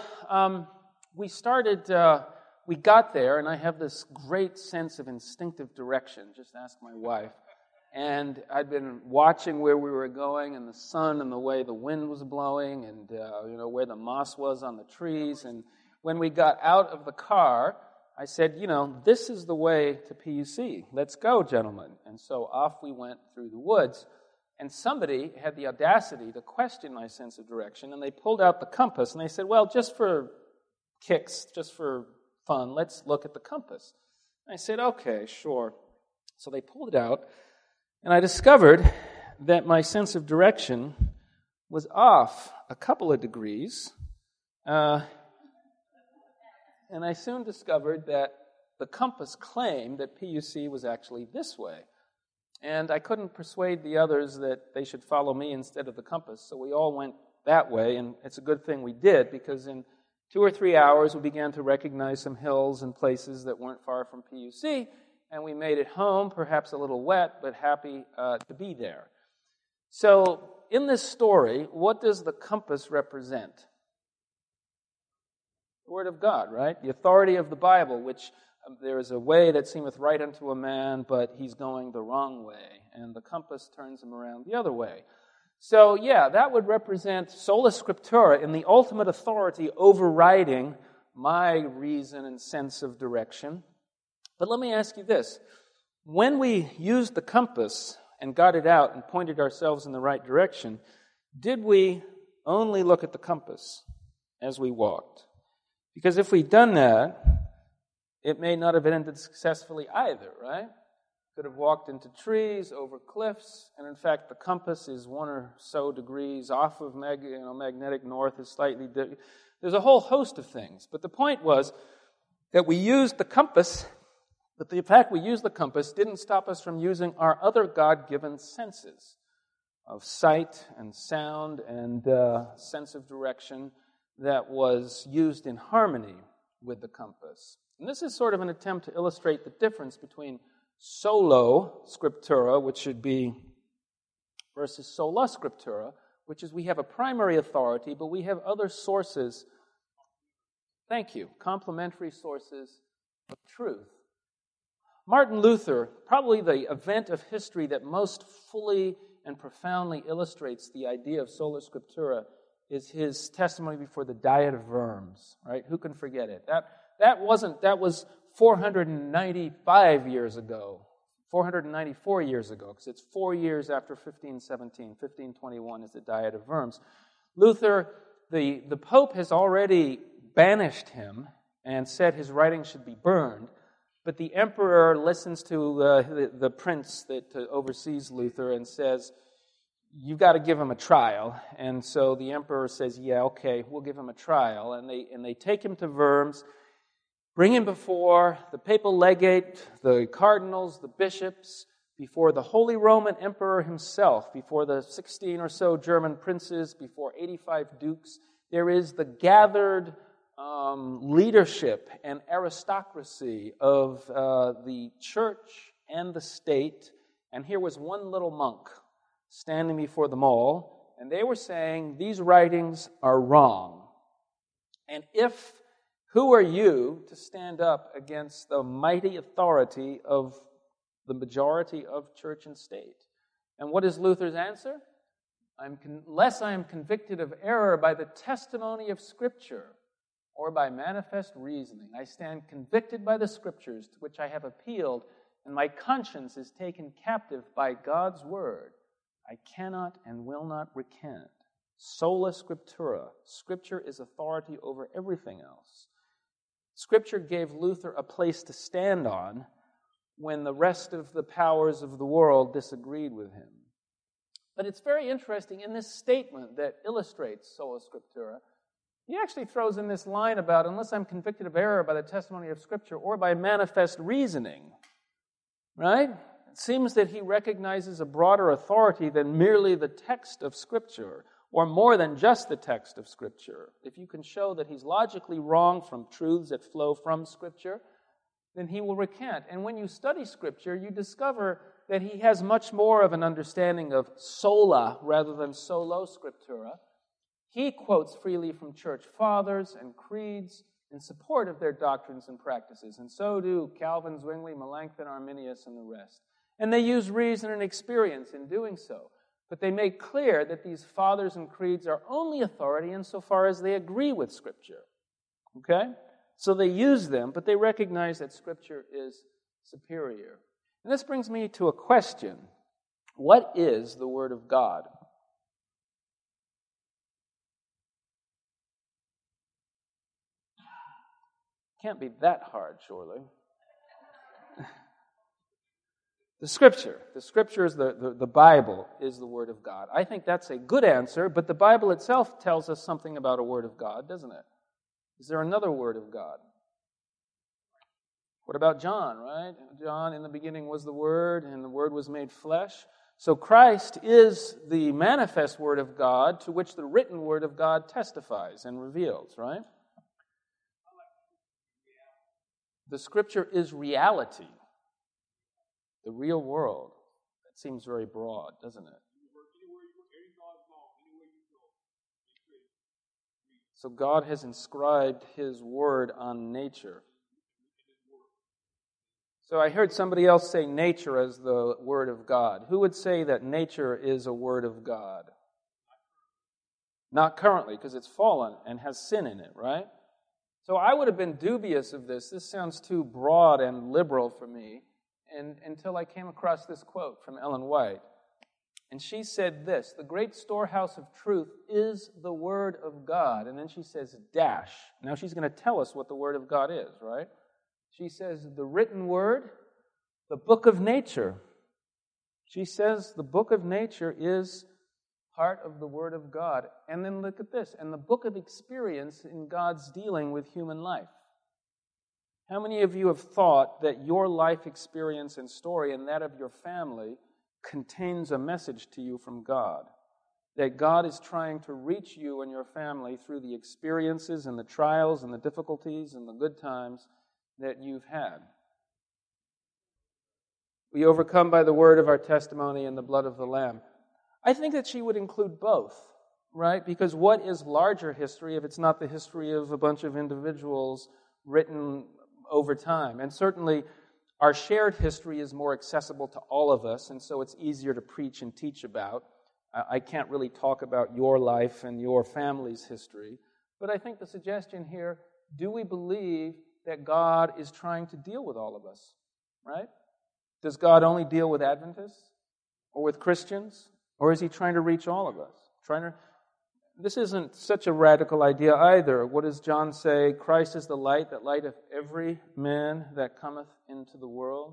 we got there, and I have this great sense of instinctive direction. Just ask my wife. And I'd been watching where we were going and the sun and the way the wind was blowing and where the moss was on the trees. And when we got out of the car, I said, this is the way to PUC. Let's go, gentlemen. And so off we went through the woods. And somebody had the audacity to question my sense of direction, and they pulled out the compass, and they said, well, just for kicks, just for fun, let's look at the compass. And I said, okay, sure. So they pulled it out, and I discovered that my sense of direction was off a couple of degrees. And I soon discovered that the compass claimed that PUC was actually this way. And I couldn't persuade the others that they should follow me instead of the compass, so we all went that way, and it's a good thing we did, because in 2 or 3 hours we began to recognize some hills and places that weren't far from PUC, and we made it home, perhaps a little wet, but happy to be there. So in this story, what does the compass represent? The Word of God, right? The authority of the Bible, which there is a way that seemeth right unto a man, but he's going the wrong way, and the compass turns him around the other way. So, that would represent sola scriptura in the ultimate authority overriding my reason and sense of direction. But let me ask you this. When we used the compass and got it out and pointed ourselves in the right direction, did we only look at the compass as we walked? Because if we'd done that, It may not have ended successfully either, right? Could have walked into trees, over cliffs, and in fact the compass is 1 or so degrees off of magnetic north is slightly different. There's a whole host of things. But the point was that we used the compass, but the fact we used the compass didn't stop us from using our other God-given senses of sight and sound and sense of direction that was used in harmony with the compass. And this is sort of an attempt to illustrate the difference between solo scriptura, which should be, versus sola scriptura, which is we have a primary authority, but we have other sources, complementary sources of truth. Martin Luther, probably the event of history that most fully and profoundly illustrates the idea of sola scriptura, is his testimony before the Diet of Worms, right? Who can forget it? That was 495 years ago, 494 years ago, because it's 4 years after 1517. 1521 is the Diet of Worms. Luther, the Pope has already banished him and said his writings should be burned, but the emperor listens to the prince that oversees Luther and says, you've got to give him a trial. And so the emperor says, yeah, okay, we'll give him a trial. And they take him to Worms, bring him before the papal legate, the cardinals, the bishops, before the Holy Roman Emperor himself, before the 16 or so German princes, before 85 dukes. There is the gathered leadership and aristocracy of the church and the state. And here was one little monk standing before them all, and they were saying, these writings are wrong. And who are you to stand up against the mighty authority of the majority of church and state? And what is Luther's answer? Unless I am convicted of error by the testimony of Scripture or by manifest reasoning, I stand convicted by the Scriptures to which I have appealed, and my conscience is taken captive by God's word. I cannot and will not recant. Sola scriptura. Scripture is authority over everything else. Scripture gave Luther a place to stand on when the rest of the powers of the world disagreed with him. But it's very interesting, in this statement that illustrates sola scriptura, he actually throws in this line about, unless I'm convicted of error by the testimony of Scripture or by manifest reasoning, right? It seems that he recognizes a broader authority than merely the text of Scripture, or more than just the text of Scripture. If you can show that he's logically wrong from truths that flow from Scripture, then he will recant. And when you study Scripture, you discover that he has much more of an understanding of sola rather than solo scriptura. He quotes freely from church fathers and creeds in support of their doctrines and practices, and so do Calvin, Zwingli, Melanchthon, Arminius, and the rest. And they use reason and experience in doing so. But they make clear that these fathers and creeds are only authority insofar as they agree with Scripture. Okay? So they use them, but they recognize that Scripture is superior. And this brings me to a question. What is the Word of God? Can't be that hard, surely. The Scripture is the Bible is the Word of God. I think that's a good answer, but the Bible itself tells us something about a Word of God, doesn't it? Is there another Word of God? What about John, right? John, in the beginning was the Word, and the Word was made flesh. So Christ is the manifest Word of God to which the written Word of God testifies and reveals, right? The Scripture is reality. The real world. That seems very broad, doesn't it? So God has inscribed His Word on nature. So I heard somebody else say nature as the Word of God. Who would say that nature is a Word of God? Not currently, because it's fallen and has sin in it, right? So I would have been dubious of this. This sounds too broad and liberal for me. And until I came across this quote from Ellen White. And she said this: the great storehouse of truth is the Word of God. And then she says, dash. Now she's going to tell us what the Word of God is, right? She says the written word, the book of nature. She says the book of nature is part of the Word of God. And then look at this, and the book of experience in God's dealing with human life. How many of you have thought that your life experience and story and that of your family contains a message to you from God? That God is trying to reach you and your family through the experiences and the trials and the difficulties and the good times that you've had. We overcome by the word of our testimony and the blood of the Lamb. I think that she would include both, right? Because what is larger history if it's not the history of a bunch of individuals written over time? And certainly our shared history is more accessible to all of us, and so it's easier to preach and teach about. I can't really talk about your life and your family's history, but I think the suggestion here, do we believe that God is trying to deal with all of us, right? Does God only deal with Adventists or with Christians? Or is he trying to reach all of us? This isn't such a radical idea either. What does John say? Christ is the light that lighteth every man that cometh into the world.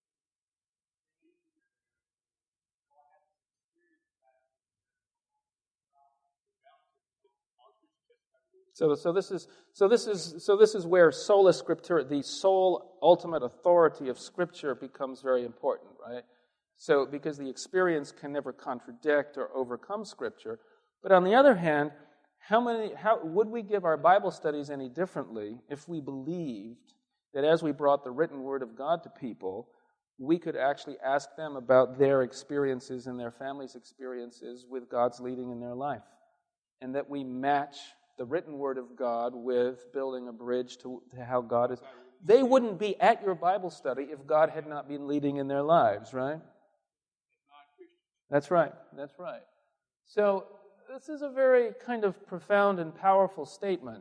So this is where sola scriptura, the sole ultimate authority of Scripture, becomes very important, right? So, because the experience can never contradict or overcome Scripture. But on the other hand, how would we give our Bible studies any differently if we believed that as we brought the written Word of God to people, we could actually ask them about their experiences and their families' experiences with God's leading in their life, and that we match the written Word of God with building a bridge to how God is. They wouldn't be at your Bible study if God had not been leading in their lives, right? That's right. So this is a very kind of profound and powerful statement.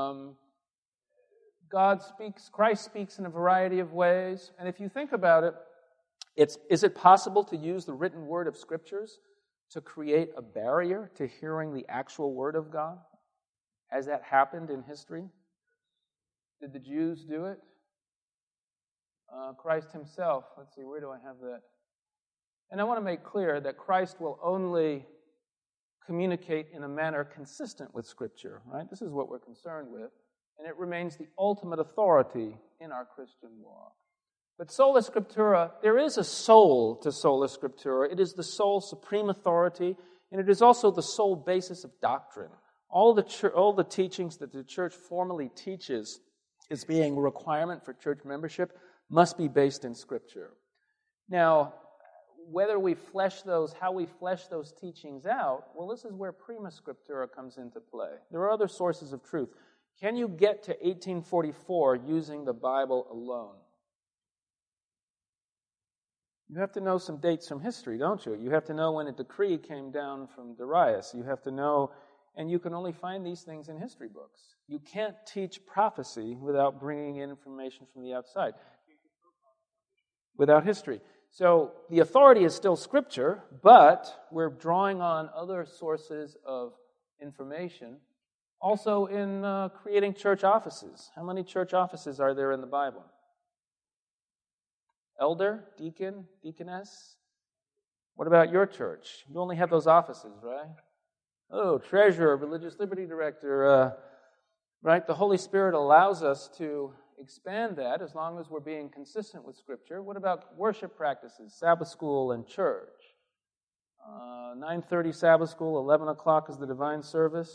Christ speaks in a variety of ways, and if you think about it, is it possible to use the written word of Scriptures to create a barrier to hearing the actual Word of God? Has that happened in history? Did the Jews do it? Christ himself, let's see, where do I have that? And I want to make clear that Christ will only communicate in a manner consistent with Scripture, right? This is what we're concerned with, and it remains the ultimate authority in our Christian walk. But sola scriptura, there is a soul to sola scriptura. It is the sole supreme authority, and it is also the sole basis of doctrine. All the teachings that the church formally teaches as being a requirement for church membership must be based in Scripture. Now, how we flesh those teachings out, well, this is where prima scriptura comes into play. There are other sources of truth. Can you get to 1844 using the Bible alone? You have to know some dates from history, don't you? You have to know when a decree came down from Darius. You have to know, and you can only find these things in history books. You can't teach prophecy without bringing in information from the outside, without history. So the authority is still Scripture, but we're drawing on other sources of information. Also in creating church offices. How many church offices are there in the Bible? Elder, deacon, deaconess? What about your church? You only have those offices, right? Oh, treasurer, religious liberty director, right? The Holy Spirit allows us to expand that as long as we're being consistent with Scripture. What about worship practices, Sabbath school, and church? 9:30 Sabbath school, 11 o'clock is the divine service.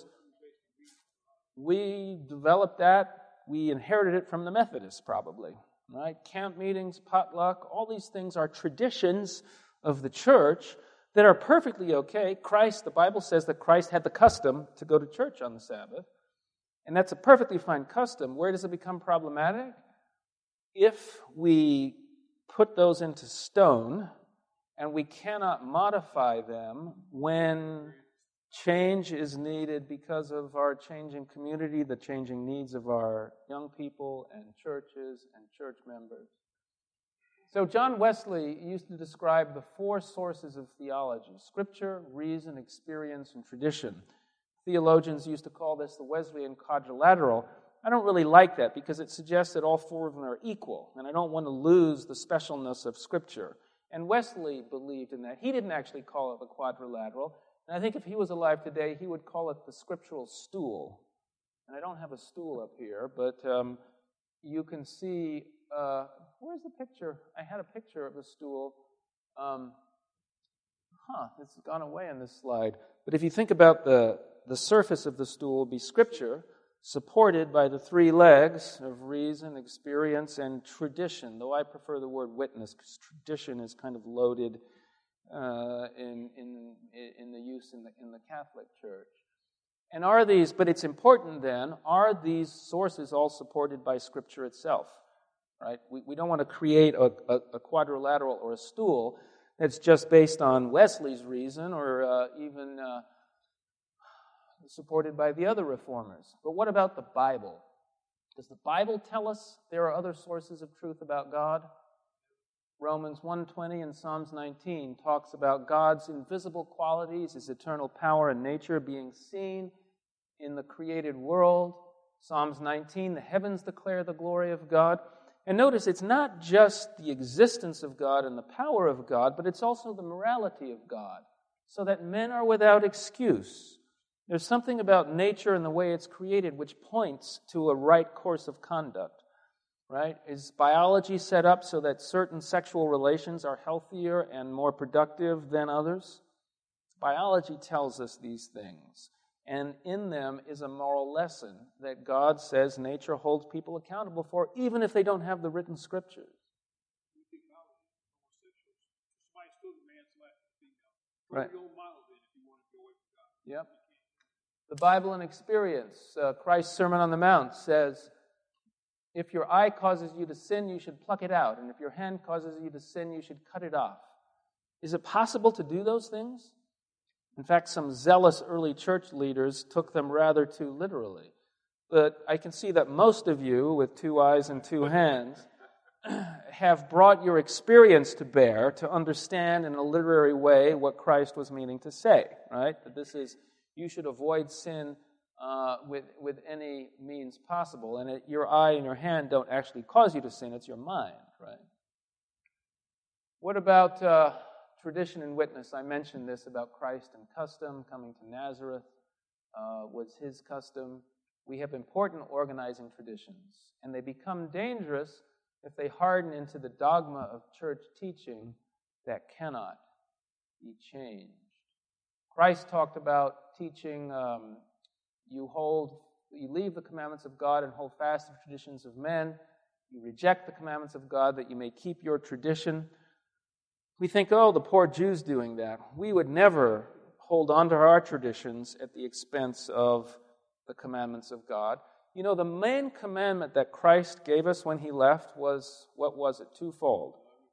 We developed that. We inherited it from the Methodists, probably. Right? Camp meetings, potluck, all these things are traditions of the church that are perfectly okay. The Bible says that Christ had the custom to go to church on the Sabbath. And that's a perfectly fine custom. Where does it become problematic? If we put those into stone and we cannot modify them when change is needed because of our changing community, the changing needs of our young people and churches and church members. So John Wesley used to describe the four sources of theology: Scripture, reason, experience, and tradition. Theologians used to call this the Wesleyan quadrilateral, I don't really like that because it suggests that all four of them are equal, and I don't want to lose the specialness of Scripture. And Wesley believed in that. He didn't actually call it the quadrilateral, and I think if he was alive today, he would call it the scriptural stool. And I don't have a stool up here, but you can see, where's the picture? I had a picture of the stool. It's gone away on this slide. But if you think about the surface of the stool be Scripture, supported by the three legs of reason, experience, and tradition, though I prefer the word witness because tradition is kind of loaded in the use in the Catholic Church. And are these, but it's important then, are these sources all supported by Scripture itself? Right? We don't want to create a quadrilateral or a stool that's just based on Wesley's reason or even supported by the other reformers. But what about the Bible? Does the Bible tell us there are other sources of truth about God? Romans 1:20 and Psalms 19 talks about God's invisible qualities, His eternal power and nature being seen in the created world. Psalms 19, the heavens declare the glory of God. And notice, it's not just the existence of God and the power of God, but it's also the morality of God, so that men are without excuse. There's something about nature and the way it's created which points to a right course of conduct, right? Is biology set up so that certain sexual relations are healthier and more productive than others? Biology tells us these things, and in them is a moral lesson that God says nature holds people accountable for, even if they don't have the written Scriptures. Right. Yep. The Bible and experience. Christ's Sermon on the Mount says, if your eye causes you to sin, you should pluck it out. And if your hand causes you to sin, you should cut it off. Is it possible to do those things? In fact, some zealous early church leaders took them rather too literally. But I can see that most of you, with two eyes and two hands, have brought your experience to bear to understand in a literary way what Christ was meaning to say, right? That this is, you should avoid sin with any means possible. And your eye and your hand don't actually cause you to sin, it's your mind, right? What about tradition and witness? I mentioned this about Christ and custom. Coming to Nazareth was his custom. We have important organizing traditions, and they become dangerous if they harden into the dogma of church teaching that cannot be changed. Christ talked about teaching, you leave the commandments of God and hold fast to the traditions of men. You reject the commandments of God that you may keep your tradition. We think, oh, the poor Jews doing that. We would never hold on to our traditions at the expense of the commandments of God. You know, the main commandment that Christ gave us when he left was, what was it? Twofold.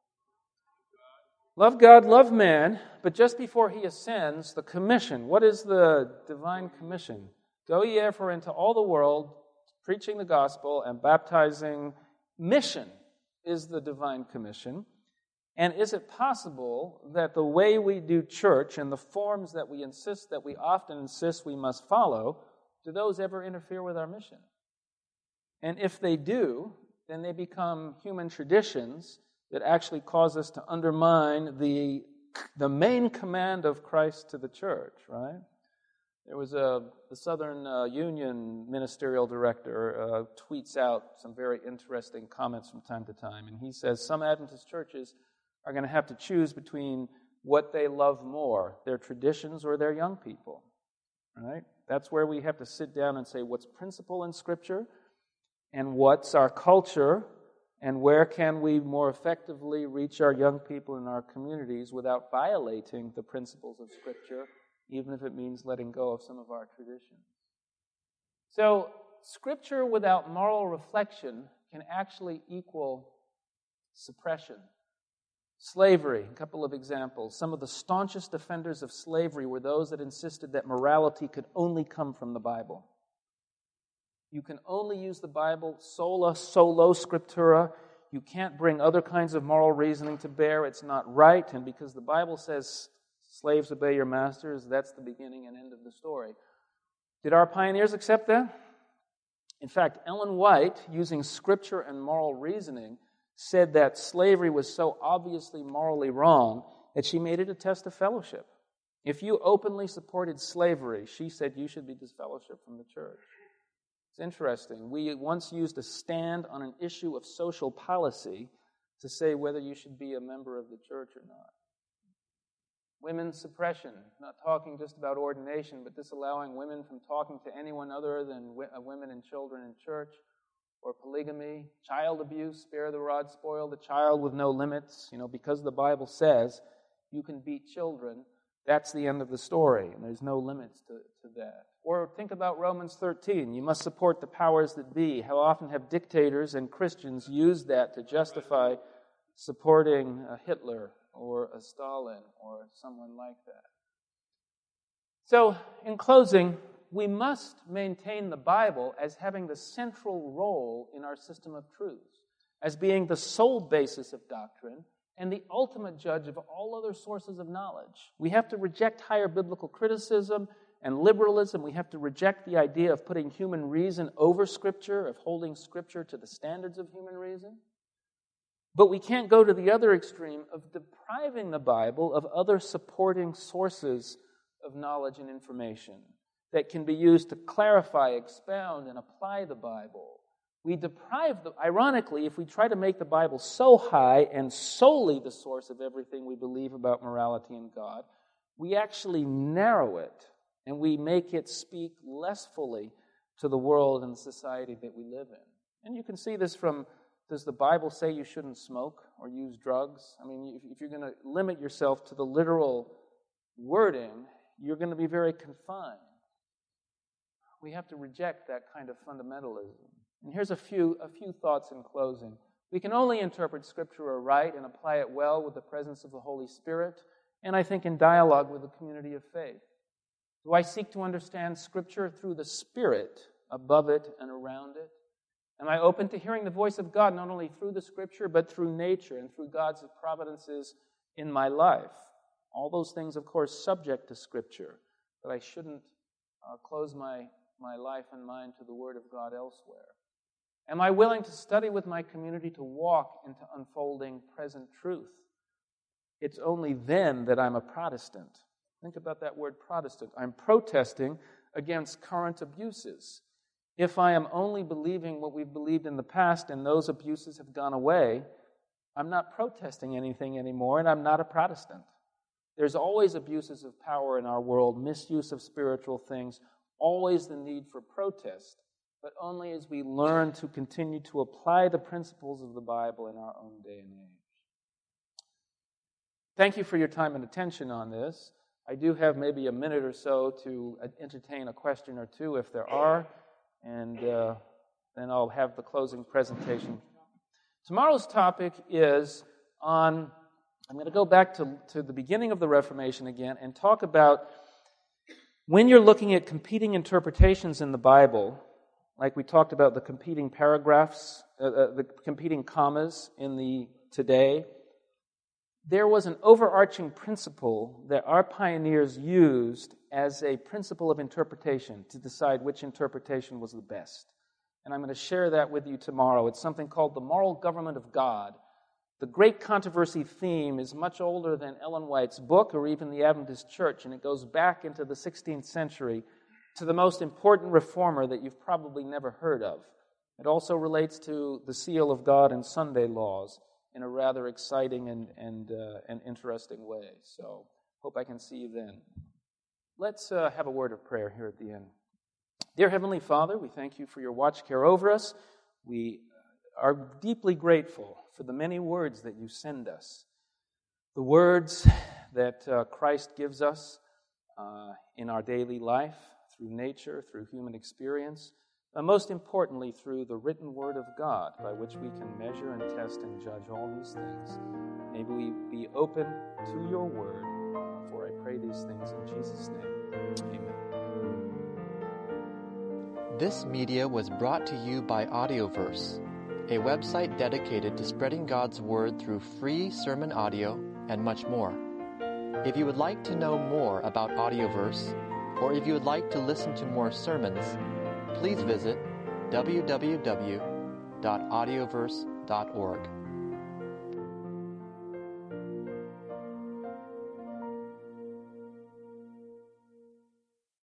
Love God, love man, but just before he ascends, the commission. What is the divine commission? Go ye therefore into all the world, preaching the gospel and baptizing. Mission is the divine commission. And is it possible that the way we do church and the forms that we often insist we must follow, do those ever interfere with our mission? And if they do, then they become human traditions that actually cause us to undermine the main command of Christ to the church, right? There was the Southern Union ministerial director tweets out some very interesting comments from time to time, and he says some Adventist churches are going to have to choose between what they love more, their traditions or their young people, right? That's where we have to sit down and say what's principle in Scripture and what's our culture, and where can we more effectively reach our young people in our communities without violating the principles of Scripture, even if it means letting go of some of our traditions. So, Scripture without moral reflection can actually equal suppression. Slavery, a couple of examples. Some of the staunchest defenders of slavery were those that insisted that morality could only come from the Bible. You can only use the Bible sola, solo scriptura. You can't bring other kinds of moral reasoning to bear. It's not right. And because the Bible says, slaves obey your masters, that's the beginning and end of the story. Did our pioneers accept that? In fact, Ellen White, using scripture and moral reasoning, said that slavery was so obviously morally wrong that she made it a test of fellowship. If you openly supported slavery, she said you should be disfellowshipped from the church. It's interesting. We once used a stand on an issue of social policy to say whether you should be a member of the church or not. Women's suppression, not talking just about ordination, but disallowing women from talking to anyone other than women and children in church, or polygamy, child abuse, spare the rod, spoil the child with no limits. Because the Bible says you can beat children, that's the end of the story, and there's no limits to that. Or think about Romans 13. You must support the powers that be. How often have dictators and Christians used that to justify supporting a Hitler or a Stalin or someone like that? So, in closing, we must maintain the Bible as having the central role in our system of truths, as being the sole basis of doctrine and the ultimate judge of all other sources of knowledge. We have to reject higher biblical criticism and liberalism. We have to reject the idea of putting human reason over Scripture, of holding Scripture to the standards of human reason. But we can't go to the other extreme of depriving the Bible of other supporting sources of knowledge and information that can be used to clarify, expound, and apply the Bible. We deprive ironically, if we try to make the Bible so high and solely the source of everything we believe about morality and God, we actually narrow it and we make it speak less fully to the world and the society that we live in. And you can see this from, does the Bible say you shouldn't smoke or use drugs? I mean, if you're going to limit yourself to the literal wording, you're going to be very confined. We have to reject that kind of fundamentalism. And here's a few thoughts in closing. We can only interpret Scripture aright and apply it well with the presence of the Holy Spirit, and I think in dialogue with the community of faith. Do I seek to understand Scripture through the Spirit, above it and around it? Am I open to hearing the voice of God not only through the Scripture, but through nature and through God's providences in my life? All those things, of course, subject to Scripture, but I shouldn't close my life and mind to the Word of God elsewhere. Am I willing to study with my community to walk into unfolding present truth? It's only then that I'm a Protestant. Think about that word Protestant. I'm protesting against current abuses. If I am only believing what we've believed in the past and those abuses have gone away, I'm not protesting anything anymore and I'm not a Protestant. There's always abuses of power in our world, misuse of spiritual things, always the need for protest, but only as we learn to continue to apply the principles of the Bible in our own day and age. Thank you for your time and attention on this. I do have maybe a minute or so to entertain a question or two if there are, and then I'll have the closing presentation. Tomorrow's topic is on, I'm going to go back to the beginning of the Reformation again and talk about when you're looking at competing interpretations in the Bible, like we talked about the competing paragraphs, the competing commas in the today, there was an overarching principle that our pioneers used as a principle of interpretation to decide which interpretation was the best. And I'm going to share that with you tomorrow. It's something called the moral government of God. The great controversy theme is much older than Ellen White's book or even the Adventist Church, and it goes back into the 16th century to the most important reformer that you've probably never heard of. It also relates to the seal of God and Sunday laws in a rather exciting and interesting way. So, hope I can see you then. Let's have a word of prayer here at the end. Dear Heavenly Father, we thank you for your watch care over us. We are deeply grateful for the many words that you send us, the words that Christ gives us in our daily life, through nature, through human experience, but most importantly through the written Word of God by which we can measure and test and judge all these things. May we be open to your Word, for I pray these things in Jesus' name. Amen. This media was brought to you by Audioverse, a website dedicated to spreading God's Word through free sermon audio and much more. If you would like to know more about Audioverse, or if you would like to listen to more sermons, please visit www.audioverse.org.